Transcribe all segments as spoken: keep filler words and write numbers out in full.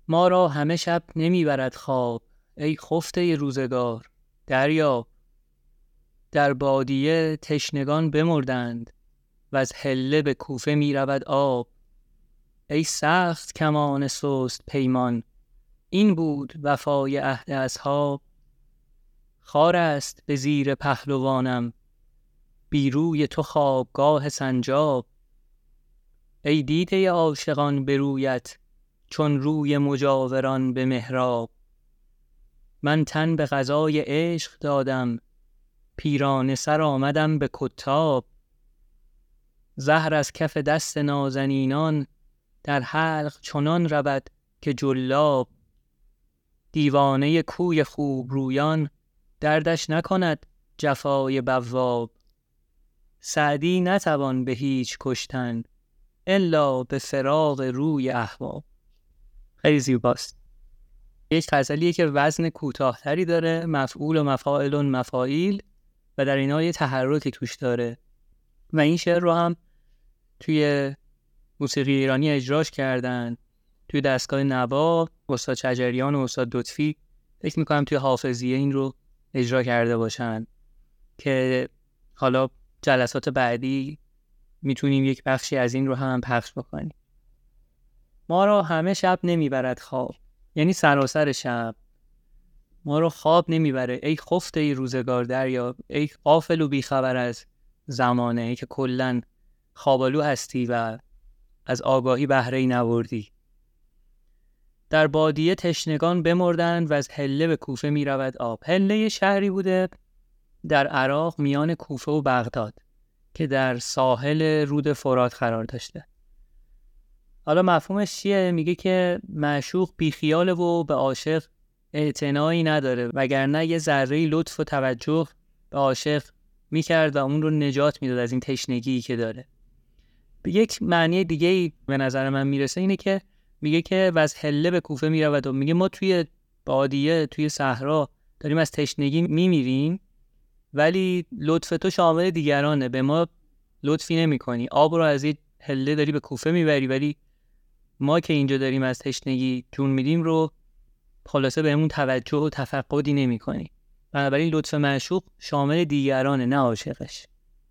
ما را همه شب نمیبرد خواب، ای خفته روزگار دریاب. در بادیه تشنگان بمردند، و از حله به کوفه می رود آب. ای سخت کمان سست پیمان، این بود وفای عهد اصحاب. خار است به زیر پهلوانم، بی روی تو خوابگاه سنجاب. ای دیده عاشقان به رویت، چون روی مجاوران به محراب. من تن به غذای عشق دادم، پیرانه سر آمدم به کتاب. زهر از کف دست نازنینان، در حلق چنان رود که جلاب. دیوانه کوی خوب رویان، دردش نکند جفای بواب. سعدی نتوان به هیچ کشتن، الا به فراق روی احباب. خیلی زیباست. یک غزلیه که وزن کوتاه‌تری داره، مفعول و مفاعل و مفاعیل، و در اینا یه تحرکی توش داره. و این شعر رو هم توی موسیقی ایرانی اجراش کردن، توی دستگاه نوا استاد شجریان و استاد لطفی فکر میکنم توی حافظیه این رو اجرا کرده باشن که حالا جلسات بعدی میتونیم یک بخشی از این رو هم پخش بکنیم. ما را همه شب نمیبرد خواب، یعنی سراسر شب ما رو خواب نمیبره. ای خفته ای روزگار دریا، ای غافل و بیخبر از زمانه، ای که کلن خوابالو هستی و از آگاهی بهره ای نبردی. در بادیه تشنگان بمردند و از حله به کوفه می رود آب. حله شهری بوده در عراق میان کوفه و بغداد که در ساحل رود فرات قرار داشته. حالا مفهومش چیه؟ میگه که معشوق بیخیاله و به عاشق اعتنایی نداره، وگرنه یه ذره لطف و توجه به عاشق میکرد و اون رو نجات میداد از این تشنگی که داره. به یک معنی دیگه به نظر من میرسه اینه که میگه که وز حله به کوفه میرود و میگه ما توی بادیه، توی صحرا داریم از تشنگی میمیریم، ولی لطف تو شامل دیگرانه، به ما لطفی نمی کنی. آب رو از این حله داری به کوفه میبری، ولی ما که اینجا داریم از تشنگی جون میدیم رو خلاصه بهمون توجه و تفقدی نمی کنی. بنابراین لطف معشوق شامل دیگرانه، نه عاشقش.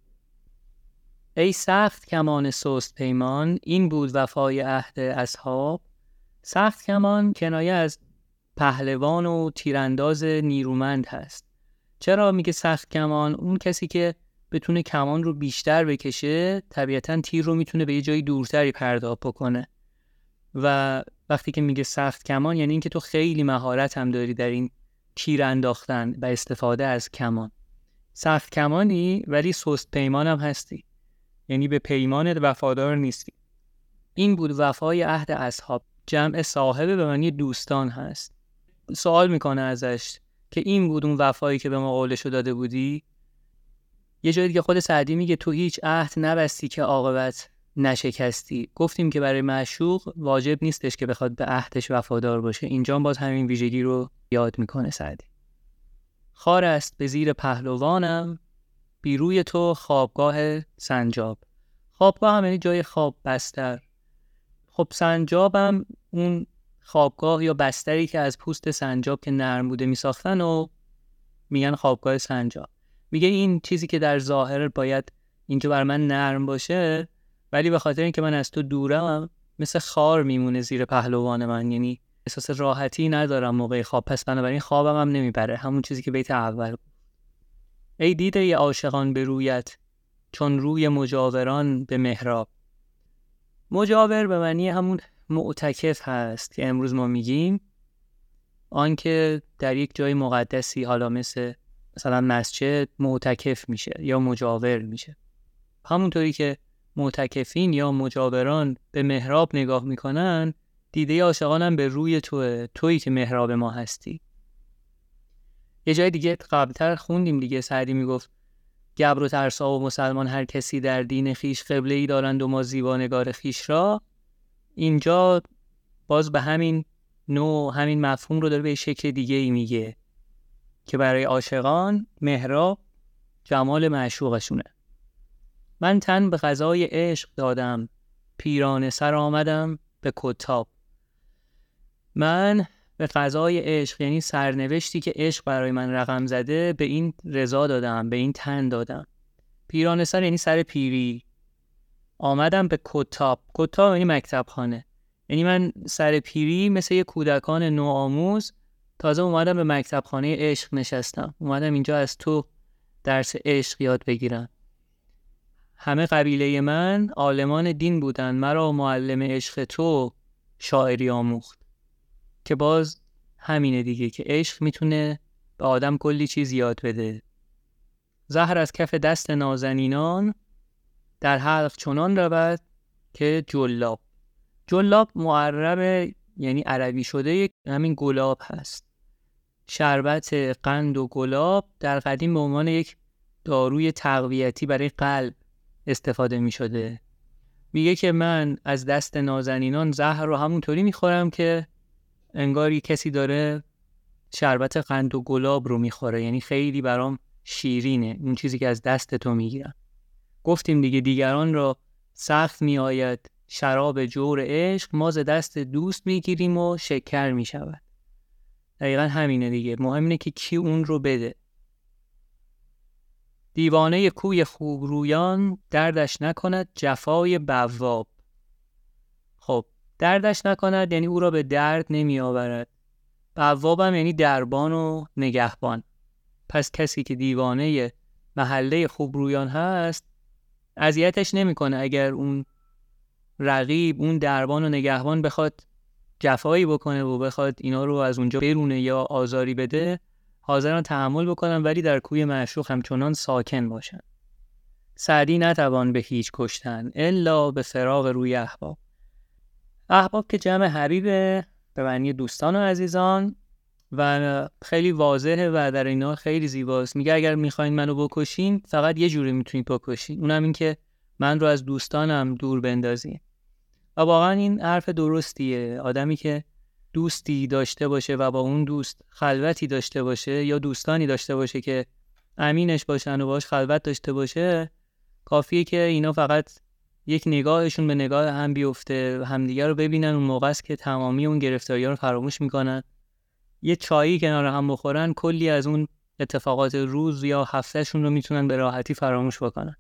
ای سخت کمان سست پیمان، این بود وفای عهد اصحاب. سخت کمان کنایه از پهلوان و تیرانداز نیرومند هست. چرا میگه سخت کمان؟ اون کسی که بتونه کمان رو بیشتر بکشه طبیعتاً تیر رو میتونه به یه جایی دورتری پرتاب بکنه. و وقتی که میگه سخت کمان یعنی اینکه تو خیلی مهارت هم داری در این تیر انداختن و استفاده از کمان. سخت کمانی ولی سست پیمان هم هستی، یعنی به پیمانت وفادار نیستی. این بود وفای عهد اصحاب. جمع صاحبه به معنی دوستان هست. سوال میکنه ازش که این بود اون وفایی که به ما قولشو داده بودی؟ یه جای دیگه خود سعدی میگه تو هیچ عهد نبستی که عاقبت نشکستی. گفتیم که برای معشوق واجب نیستش که بخواد به عهدش وفادار باشه. اینجا باز همین ویژگی رو یاد میکنه سعدی. خار است به زیر پهلوانم، بی روی تو خوابگاه سنجاب. خوابگاه هم یعنی جای خواب، بستر. خب سنجابم اون خوابگاه یا بستری که از پوست سنجاب که نرم بوده می ساختن و میگن خوابگاه سنجاب. میگه این چیزی که در ظاهر باید اینجا بر من نرم باشه، ولی به خاطر اینکه من از تو دورم مثل خار میمونه زیر پهلوان من، یعنی احساس راحتی ندارم موقع خواب، پس بنابراین خوابم هم نمیبره. همون چیزی که بیت اول. ای دیده ی عاشقان به رویت، چون روی مجاوران به محراب. مجاور به معنی همون معتکف هست که امروز ما میگیم، آن که در یک جای مقدسی، حالا مثل مثلا مسجد، معتکف میشه یا مجاور میشه. همونطوری که معتکفین یا مجاوران به محراب نگاه میکنن، دیده عاشقان هم به روی توه، تویی که محراب ما هستی. یه جای دیگه قبلتر خوندیم دیگه، سعدی میگفت گبر و ترسا و مسلمان هر کسی در دین خیش قبله ای دارند و ما زیبانگار خیش را. اینجا باز به همین نوع همین مفهوم رو داره به شکل دیگه ای میگه که برای عاشقان محراب جمال معشوقشونه. من تن به غذای عشق دادم، پیرانه سر آمدم به کتاب. من به قضای عشق، یعنی سرنوشتی که عشق برای من رقم زده، به این رضا دادم، به این تن دادم. پیرانه سر یعنی سر پیری. آمدم به کتاب. کتاب یعنی مکتب خانه. یعنی من سر پیری مثل یه کودکان نوآموز تازه اومدم به مکتب خانه عشق نشستم. اومدم اینجا از تو درس عشق یاد بگیرم. همه قبیله من عالمان دین بودن، مرا معلم عشق تو شاعری آموخت. که باز همینه دیگه که عشق میتونه به آدم کلی چیز یاد بده. زهر از کف دست نازنینان در حلق چنان رود که جلاب. جلاب معرب یعنی عربی شده همین گلاب هست. شربت قند و گلاب در قدیم به عنوان یک داروی تقویتی برای قلب استفاده می شده. میگه که من از دست نازنینان زهر رو همونطوری میخورم که انگاری کسی داره شربت قند و گلاب رو میخوره، یعنی خیلی برام شیرینه اون چیزی که از دست تو میگیرم. گفتیم دیگه دیگران را سخت میآید شراب جور عشق، ما ز دست دوست میگیریم و شکر میشود. دقیقا همینه دیگه، مهم اینه که کی اون رو بده. دیوانه کوی خوبرویان دردش نکند جفای بواب. خب دردش نکند یعنی او را به درد نمی آورد. بواب هم یعنی دربان و نگهبان. پس کسی که دیوانه محله خوبرویان هست اذیتش نمیکنه. اگر اون رقیب، اون دربان و نگهبان بخواد جفایی بکنه و بخواد اینا رو از اونجا برونه یا آزاری بده، حاضرن تحمل بکنن، ولی در کوی معشوق همچنان ساکن باشن. سعدی نتوان به هیچ کشتن الا به فراق روی احباب. احباب که جمع حبیبه به معنی دوستان و عزیزان و خیلی واضحه و در اینا خیلی زیباست. میگه اگر میخواین منو بکشین فقط یه جوری میتونید بکشین، اونم این که من رو از دوستانم دور بندازین. و واقعا این حرف درستیه. آدمی که دوستی داشته باشه و با اون دوست خلوتی داشته باشه یا دوستانی داشته باشه که امینش باشن و باش خلوت داشته باشه، کافیه که اینا فقط یک نگاهشون به نگاه هم بیفته، همدیگه رو ببینن، اون موقع است که تمامی اون گرفتاری‌ها رو فراموش میکنن. یه چایی کنار هم بخورن، کلی از اون اتفاقات روز یا هفتهشون رو میتونن به راحتی فراموش بکنن.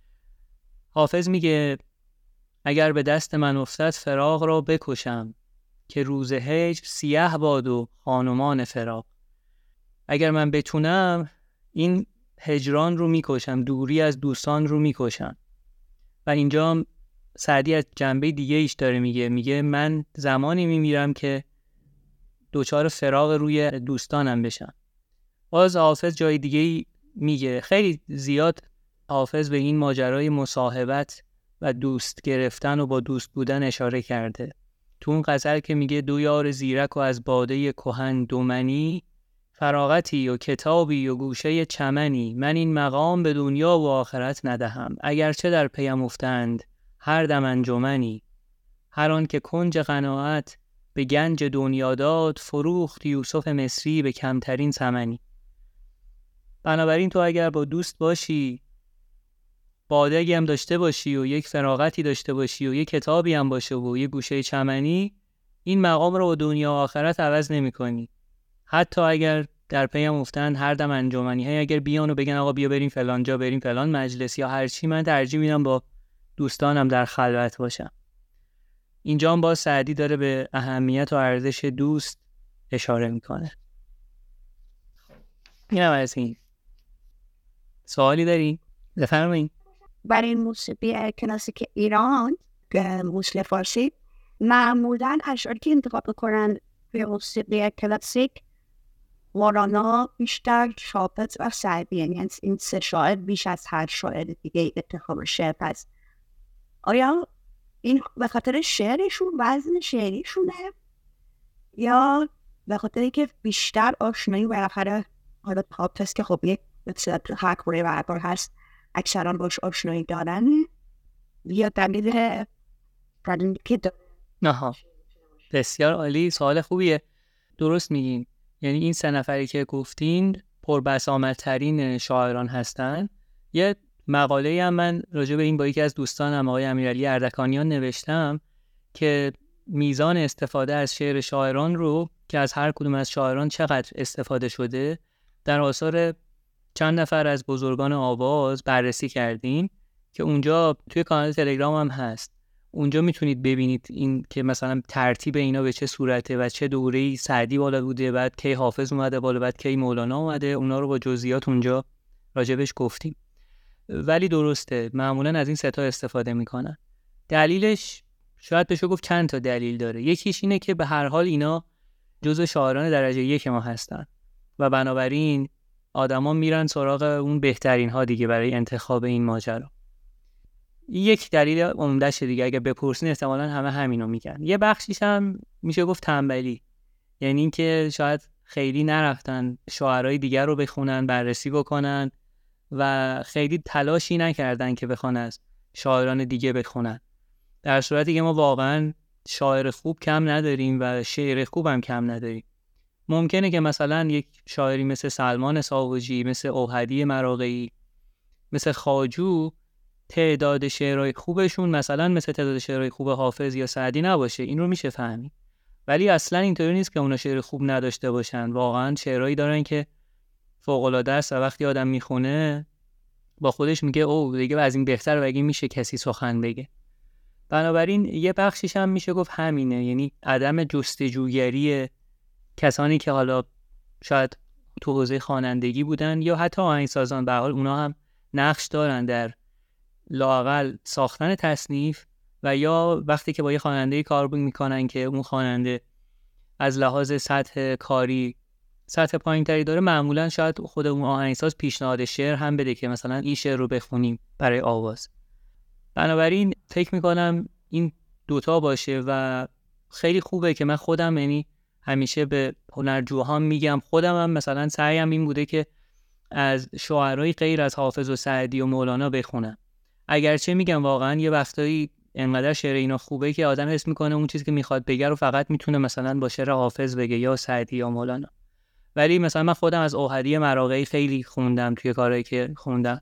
حافظ میگه اگر به دست من افتد فراق را بکشم، که روز هجر سیاه باد و خانمان فراق. اگر من بتونم این هجران رو میکشم، دوری از دوستان رو میکشم. و اینجا سعدی از جنبه دیگه ایش داره میگه، میگه من زمانی میمیرم که دوچار فراق روی دوستانم بشم. باز حافظ جای دیگه میگه، خیلی زیاد حافظ به این ماجرای مصاحبت و دوست گرفتن و با دوست بودن اشاره کرده. تو اون غزل که میگه دو یار زیرک و از باده کهن دومنی، فراغتی و کتابی و گوشه چمنی، من این مقام به دنیا و آخرت ندهم، اگرچه در پیم افتند هر دم انجمنی، هر آن که کنج قناعت به گنج دنیا داد، فروخت یوسف مصری به کمترین ثمنی. بنابراین تو اگر با دوست باشی، بادگی هم داشته باشی و یک فراغتی داشته باشی و یک کتابی هم باشه و یک گوشه چمنی، این مقام رو با دنیا و آخرت عوض نمی کنی. حتی اگر در پیم افتن هر دم انجمنی، هی اگر بیان و بگن آقا بیا بریم فلان جا، بریم فلان مجلس یا هر چی، من ترجیح میدم با دوستانم در خلوت باشم. اینجا هم باز سعدی داره به اهمیت و ارزش دوست اشاره میکنه. اینم از این. سوالی داری؟ بفرمایید. برای موسیقی کلاسیک ایران که موسیقی فارسی معمولاً اشعاری که انتخاب کنن به موسیقی کلاسیک مولانا بیشتر، شاپت و سعدی، یعنی این سه شاعر بیش از هر شاعر دیگه انتخاب شعر هست. آیا این به خاطر شعرشون، وزن شعریشونه، یا به خاطر اینکه بیشتر آشنایی بالاخره حالا حافظ که خب یک مثل حکوره و عبار هست اکثران باش آشنایی دارن، یا دلیل دلیل که دارن؟ نها بسیار عالی، سوال خوبیه. درست میگین، یعنی این سه نفری که گفتین پربسامدترین شاعران هستن. یه مقاله هم من راجع به این با یکی از دوستانم آقای امیرعلی اردکانیان نوشتم که میزان استفاده از شعر شاعران رو که از هر کدوم از شاعران چقدر استفاده شده در آثار چند نفر از بزرگان آواز بررسی کردیم که اونجا توی کانال تلگرام هم هست. اونجا میتونید ببینید این که مثلا ترتیب اینا به چه صورته و چه دوره‌ای سعدی بالا بوده، بعد کی حافظ اومده بالا، بعد کی مولانا اومده. اونا رو با جزئیات اونجا راجبش گفتیم. ولی درسته معمولا از این سه تا استفاده میکنن. دلیلش شاید بشه گفت چند تا دلیل داره. یکیش اینه که به هر حال اینا جزو شاعران درجه یک ما هستن و بنابراین آدما میرن سراغ اون بهترین ها دیگه برای انتخاب این ماجرا. یک دلیل عمده‌شه دیگه، اگه بپرسین احتمالاً همه همینو میگن. یه بخشیش هم میشه گفت تنبلی، یعنی اینکه شاید خیلی نرفتن شاعرای دیگر رو بخونن، بررسی بکنن و خیلی تلاشی نکردن که بخوان از شاعران دیگه بخونن. در صورتی که ما واقعاً شاعر خوب کم نداریم و شعر خوب هم کم نداریم. ممکنه که مثلا یک شاعری مثل سلمان ساوجی، مثل اوحدی مراغه‌ای، مثل خواجو تعداد شعرهای خوبشون مثلا مثل تعداد شعرهای خوب حافظ یا سعدی نباشه. این رو میشه فهمید. ولی اصلا اینطوری نیست که اونا شعر خوب نداشته باشن. واقعا شعرهایی دارن که فوق‌العاده است و وقتی آدم میخونه با خودش میگه او دیگه از این بهتر و اگه میشه کسی سخن بگه. بنابراین یه بخشیش هم میشه گفت همینه، یعنی عدم جستجوگری کسانی که حالا شاید تو حوزه خوانندگی بودن یا حتی آهنگسازان. به هر حال اونا هم نقش دارن در لااقل ساختن تصنیف و یا وقتی که با یه خواننده کار میکنن که اون خواننده از لحاظ سطح کاری سطح پایین‌تری داره، معمولا شاید خود اون آهنگساز پیشنهاد شعر هم بده که مثلا این شعر رو بخونیم برای آواز. بنابراین فکر میکنم این دوتا باشه و خیلی خوبه که من خودم یعنی همیشه به هنرجوها میگم، خودم هم مثلا سعیم این بوده که از شاعرای غیر از حافظ و سعدی و مولانا بخونم. اگرچه میگم واقعا یه وقتایی انقدر شعر اینا خوبه که آدم حس میکنه اون چیزی که میخواد بگه رو فقط میتونه مثلا با شعر حافظ بگه یا سعدی یا مولانا. ولی مثلا من خودم از اوحدی مراغه‌ای خیلی خوندم توی کارهایی که خوندم،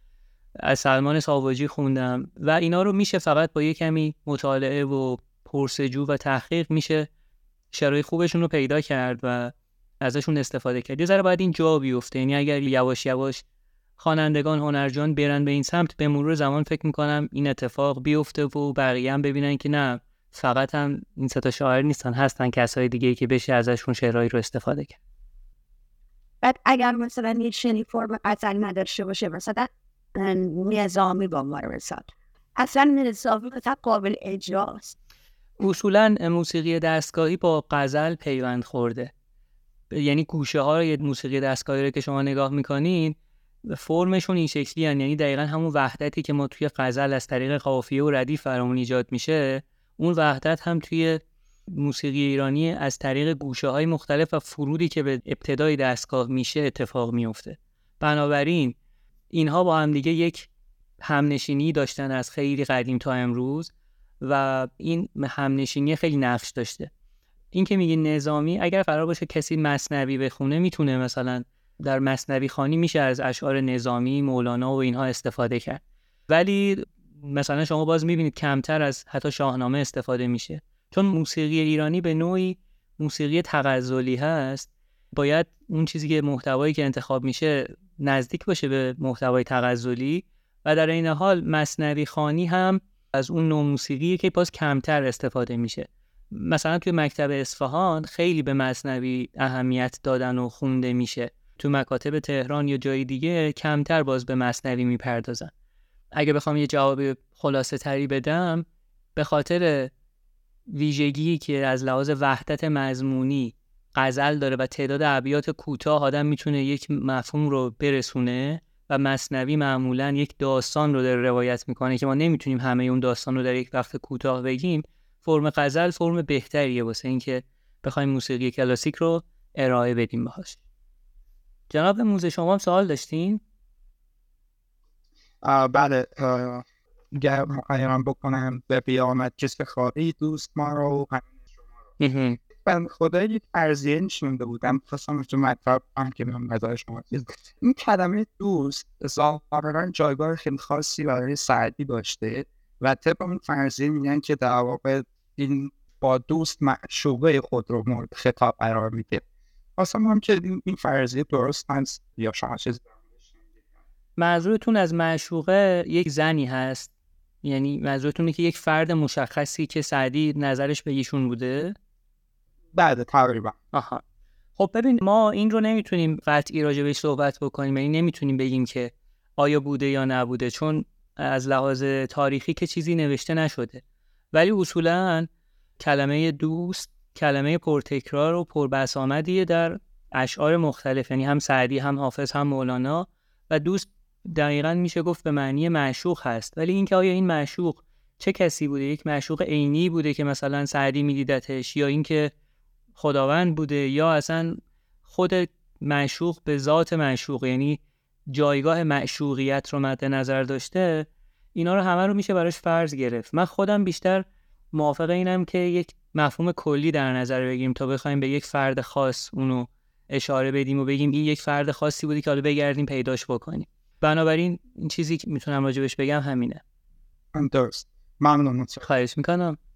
از سلمان ساوجی خوندم و اینا رو میشه فقط با یه کمی مطالعه و پرسجو و تحقیق میشه شعرهای خوبشون رو پیدا کرد و ازشون استفاده کرد. یه ذره باید این جا بیفته، یعنی اگر یواش یواش خوانندگان هنرجویان برن به این سمت، به مرور زمان فکر میکنم این اتفاق بیفته و بقیه هم ببینن که نه فقط هم این سه تا شاعر نیستن، هستن کسای دیگه که بشه ازشون شعرهایی رو استفاده کرد. بعد اگر مثلا یه شعری فرم غزل نداشته باشه، مثلا نظامی با مثلا اصلا نظامی مثلا قابل اجراست. اصولا موسیقی دستگاهی با غزل پیوند خورده، یعنی گوشه ها رو یه موسیقی دستگاهی رو که شما نگاه میکنین فرمشون این شکلی هن. یعنی دقیقا همون وحدتی که ما توی غزل از طریق قافیه و ردیف برامون ایجاد میشه، اون وحدت هم توی موسیقی ایرانی از طریق گوشه های مختلف و فرودی که به ابتدای دستگاه میشه اتفاق میفته. بنابراین اینها با هم دیگه یک همنشینی داشتن از خیلی قدیم تا امروز و این همنشینی خیلی نقش داشته. این که میگه نظامی، اگر قرار باشه کسی مثنوی بخونه میتونه مثلا در مثنوی خوانی میشه از اشعار نظامی، مولانا و اینها استفاده کرد، ولی مثلا شما باز میبینید کمتر از حتی شاهنامه استفاده میشه، چون موسیقی ایرانی به نوعی موسیقی تغزلی هست. باید اون چیزی که محتوایی که انتخاب میشه نزدیک باشه به محتوای تغزلی و در این حال مثنوی خوانی هم از اون نوع موسیقیه که باز کمتر استفاده میشه. مثلا توی مکتب اصفهان خیلی به مثنوی اهمیت دادن و خونده میشه، تو مکاتب تهران یا جای دیگه کمتر باز به مثنوی میپردازن. اگه بخوام یه جواب خلاصه تری بدم، به خاطر ویژگی که از لحاظ وحدت مضمونی غزل داره و تعداد ابیات کوتاه آدم میتونه یک مفهوم رو برسونه و مثنوی معمولاً یک داستان رو داره روایت میکنه که ما نمیتونیم همه اون داستان رو در یک وقت کوتاه بگیم. فرم غزل فرم بهتریه واسه اینکه بخوایم موسیقی کلاسیک رو ارائه بدیم باهاش. جناب موزه شما هم سوال داشتین؟ بله، اگر مقایم بکنم به بیامد کسی خواهی دوست ما رو همین شما رو من خدای یک ارزیه نشونده بودم خواستم تو مطلب هم که من مدار شما این کلمه دوست ظاهرا جایگاه خیلی خاصی برای سعدی داشته و طبق اون فرضیه میگن که در واقع این با دوست معشوقه خود رو مورد خطاب قرار میده. اصلا هم که این فرضیه درست هست یا شما چیز منظورتون از معشوقه یک زنی هست؟ یعنی منظورتونه که یک فرد مشخصی که سعدی نظرش به ایشون بوده؟ بعد تقریبا. آها. خب ببین، ما این رو نمیتونیم قطعی راجع بهش صحبت بکنیم، یعنی نمیتونیم بگیم که آیا بوده یا نبوده، چون از لحاظ تاریخی که چیزی نوشته نشده. ولی اصولاً کلمه دوست کلمه پرتکرار و پربسامدیه در اشعار مختلف، یعنی هم سعدی هم حافظ هم مولانا. و دوست دقیقاً میشه گفت به معنی معشوق هست. ولی اینکه آیا این معشوق چه کسی بوده، یک معشوق عینی بوده که مثلا سعدی میدیدتش، یا اینکه خداوند بوده، یا اصلا خود معشوق به ذات معشوق، یعنی جایگاه معشوقیت رو مد نظر داشته، اینا رو همه رو میشه براش فرض گرفت. من خودم بیشتر موافق اینم که یک مفهوم کلی در نظر بگیریم تا بخوایم به یک فرد خاص اونو اشاره بدیم و بگیم این یک فرد خاصی بودی که حالا بگردیم پیداش بکنیم. بنابراین این چیزی که میتونم راجبش بگم همینه. درست. ممنونم. خواهش میکنم.